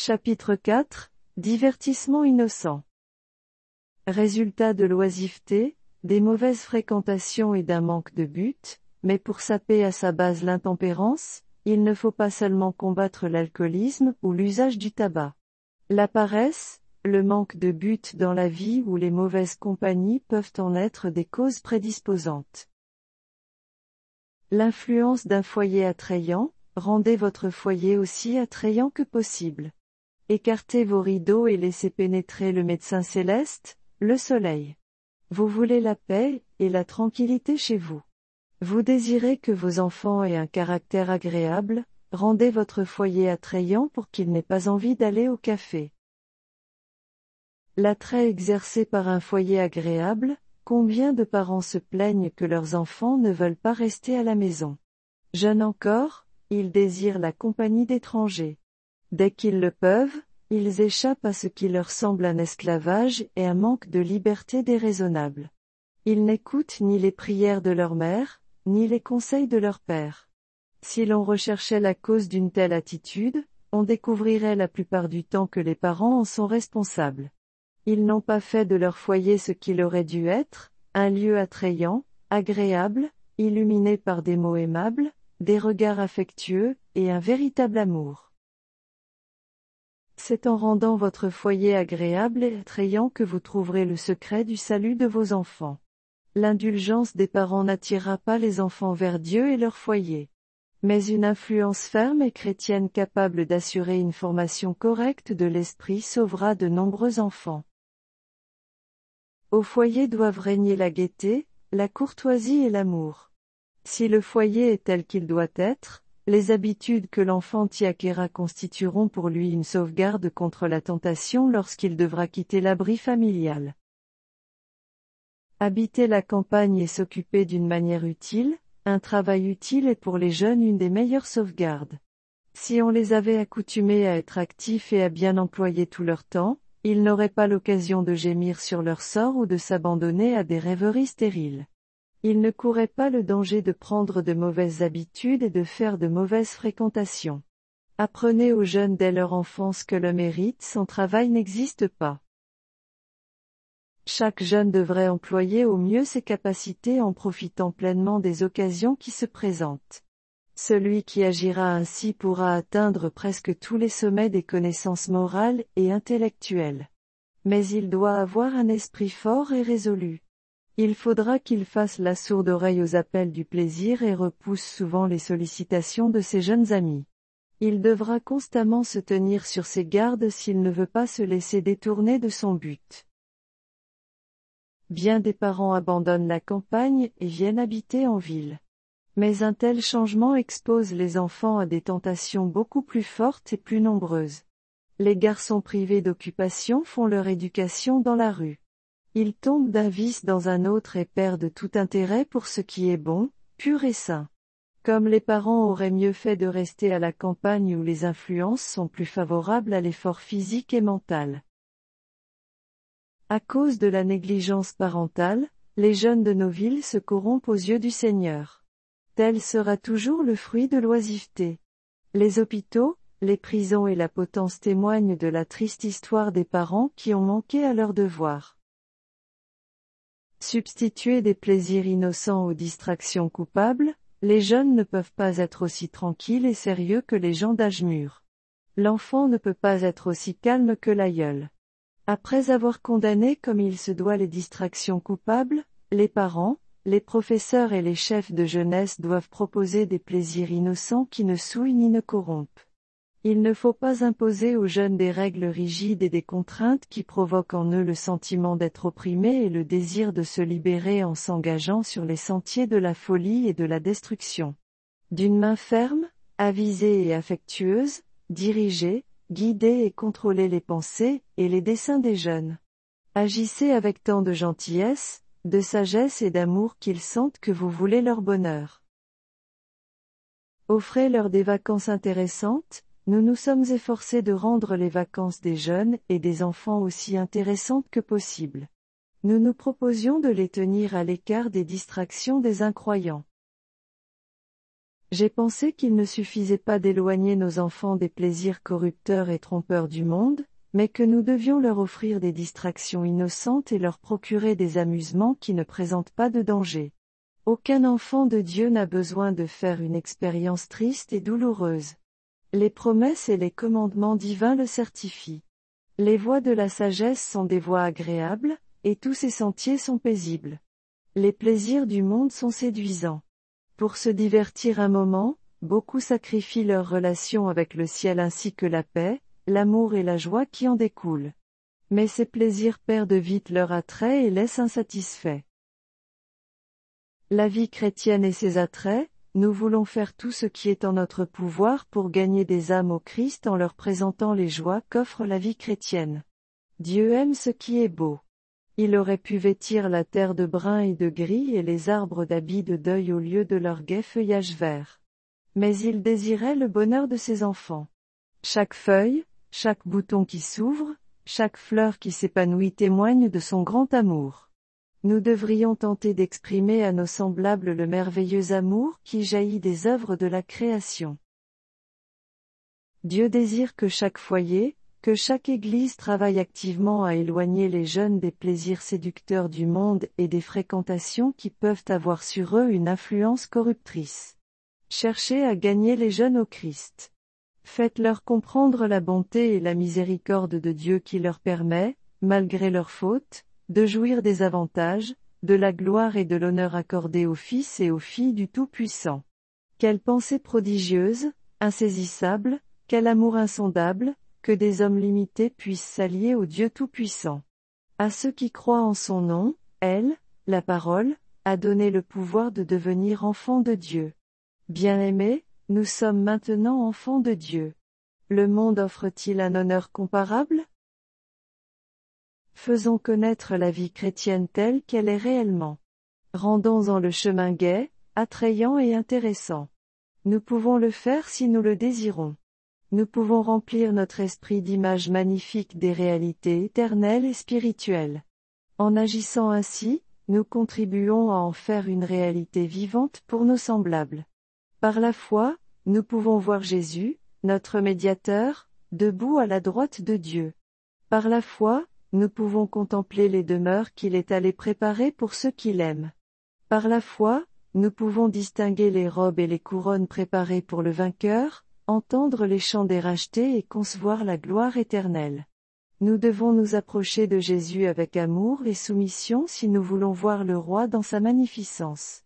Chapitre 4, Divertissement innocent. Résultat de l'oisiveté, des mauvaises fréquentations et d'un manque de but, mais pour saper à sa base l'intempérance, il ne faut pas seulement combattre l'alcoolisme ou l'usage du tabac. La paresse, le manque de but dans la vie ou les mauvaises compagnies peuvent en être des causes prédisposantes. L'influence d'un foyer attrayant, rendez votre foyer aussi attrayant que possible. Écartez vos rideaux et laissez pénétrer le médecin céleste, le soleil. Vous voulez la paix et la tranquillité chez vous. Vous désirez que vos enfants aient un caractère agréable, rendez votre foyer attrayant pour qu'ils n'aient pas envie d'aller au café. L'attrait exercé par un foyer agréable, combien de parents se plaignent que leurs enfants ne veulent pas rester à la maison. Jeunes encore, ils désirent la compagnie d'étrangers. Dès qu'ils le peuvent, ils échappent à ce qui leur semble un esclavage et un manque de liberté déraisonnable. Ils n'écoutent ni les prières de leur mère, ni les conseils de leur père. Si l'on recherchait la cause d'une telle attitude, on découvrirait la plupart du temps que les parents en sont responsables. Ils n'ont pas fait de leur foyer ce qu'il aurait dû être, un lieu attrayant, agréable, illuminé par des mots aimables, des regards affectueux, et un véritable amour. C'est en rendant votre foyer agréable et attrayant que vous trouverez le secret du salut de vos enfants. L'indulgence des parents n'attirera pas les enfants vers Dieu et leur foyer. Mais une influence ferme et chrétienne capable d'assurer une formation correcte de l'esprit sauvera de nombreux enfants. Au foyer doivent régner la gaieté, la courtoisie et l'amour. Si le foyer est tel qu'il doit être, les habitudes que l'enfant y acquérera constitueront pour lui une sauvegarde contre la tentation lorsqu'il devra quitter l'abri familial. Habiter la campagne et s'occuper d'une manière utile, un travail utile est pour les jeunes une des meilleures sauvegardes. Si on les avait accoutumés à être actifs et à bien employer tout leur temps, ils n'auraient pas l'occasion de gémir sur leur sort ou de s'abandonner à des rêveries stériles. Ils ne couraient pas le danger de prendre de mauvaises habitudes et de faire de mauvaises fréquentations. Apprenez aux jeunes dès leur enfance que le mérite sans travail n'existe pas. Chaque jeune devrait employer au mieux ses capacités en profitant pleinement des occasions qui se présentent. Celui qui agira ainsi pourra atteindre presque tous les sommets des connaissances morales et intellectuelles. Mais il doit avoir un esprit fort et résolu. Il faudra qu'il fasse la sourde oreille aux appels du plaisir et repousse souvent les sollicitations de ses jeunes amis. Il devra constamment se tenir sur ses gardes s'il ne veut pas se laisser détourner de son but. Bien des parents abandonnent la campagne et viennent habiter en ville. Mais un tel changement expose les enfants à des tentations beaucoup plus fortes et plus nombreuses. Les garçons privés d'occupation font leur éducation dans la rue. Ils tombent d'un vice dans un autre et perdent tout intérêt pour ce qui est bon, pur et sain. Comme les parents auraient mieux fait de rester à la campagne où les influences sont plus favorables à l'effort physique et mental. À cause de la négligence parentale, les jeunes de nos villes se corrompent aux yeux du Seigneur. Tel sera toujours le fruit de l'oisiveté. Les hôpitaux, les prisons et la potence témoignent de la triste histoire des parents qui ont manqué à leurs devoirs. Substituer des plaisirs innocents aux distractions coupables, les jeunes ne peuvent pas être aussi tranquilles et sérieux que les gens d'âge mûr. L'enfant ne peut pas être aussi calme que l'aïeul. Après avoir condamné comme il se doit les distractions coupables, les parents, les professeurs et les chefs de jeunesse doivent proposer des plaisirs innocents qui ne souillent ni ne corrompent. Il ne faut pas imposer aux jeunes des règles rigides et des contraintes qui provoquent en eux le sentiment d'être opprimés et le désir de se libérer en s'engageant sur les sentiers de la folie et de la destruction. D'une main ferme, avisée et affectueuse, dirigez, guidez et contrôlez les pensées et les desseins des jeunes. Agissez avec tant de gentillesse, de sagesse et d'amour qu'ils sentent que vous voulez leur bonheur. Offrez-leur des vacances intéressantes. Nous nous sommes efforcés de rendre les vacances des jeunes et des enfants aussi intéressantes que possible. Nous nous proposions de les tenir à l'écart des distractions des incroyants. J'ai pensé qu'il ne suffisait pas d'éloigner nos enfants des plaisirs corrupteurs et trompeurs du monde, mais que nous devions leur offrir des distractions innocentes et leur procurer des amusements qui ne présentent pas de danger. Aucun enfant de Dieu n'a besoin de faire une expérience triste et douloureuse. Les promesses et les commandements divins le certifient. Les voies de la sagesse sont des voies agréables, et tous ses sentiers sont paisibles. Les plaisirs du monde sont séduisants. Pour se divertir un moment, beaucoup sacrifient leur relation avec le ciel ainsi que la paix, l'amour et la joie qui en découlent. Mais ces plaisirs perdent vite leur attrait et laissent insatisfaits. La vie chrétienne et ses attraits, nous voulons faire tout ce qui est en notre pouvoir pour gagner des âmes au Christ en leur présentant les joies qu'offre la vie chrétienne. Dieu aime ce qui est beau. Il aurait pu vêtir la terre de brun et de gris et les arbres d'habits de deuil au lieu de leur gai feuillage vert. Mais il désirait le bonheur de ses enfants. Chaque feuille, chaque bouton qui s'ouvre, chaque fleur qui s'épanouit témoigne de son grand amour. Nous devrions tenter d'exprimer à nos semblables le merveilleux amour qui jaillit des œuvres de la création. Dieu désire que chaque foyer, que chaque Église travaille activement à éloigner les jeunes des plaisirs séducteurs du monde et des fréquentations qui peuvent avoir sur eux une influence corruptrice. Cherchez à gagner les jeunes au Christ. Faites-leur comprendre la bonté et la miséricorde de Dieu qui leur permet, malgré leurs fautes, de jouir des avantages, de la gloire et de l'honneur accordés aux fils et aux filles du Tout-Puissant. Quelle pensée prodigieuse, insaisissable, quel amour insondable, que des hommes limités puissent s'allier au Dieu Tout-Puissant. À ceux qui croient en son nom, elle, la parole, a donné le pouvoir de devenir enfants de Dieu. Bien-aimés, nous sommes maintenant enfants de Dieu. Le monde offre-t-il un honneur comparable? Faisons connaître la vie chrétienne telle qu'elle est réellement. Rendons-en le chemin gai, attrayant et intéressant. Nous pouvons le faire si nous le désirons. Nous pouvons remplir notre esprit d'images magnifiques des réalités éternelles et spirituelles. En agissant ainsi, nous contribuons à en faire une réalité vivante pour nos semblables. Par la foi, nous pouvons voir Jésus, notre médiateur, debout à la droite de Dieu. Par la foi, nous pouvons contempler les demeures qu'il est allé préparer pour ceux qui l'aiment. Par la foi, nous pouvons distinguer les robes et les couronnes préparées pour le vainqueur, entendre les chants des rachetés et concevoir la gloire éternelle. Nous devons nous approcher de Jésus avec amour et soumission si nous voulons voir le Roi dans sa magnificence.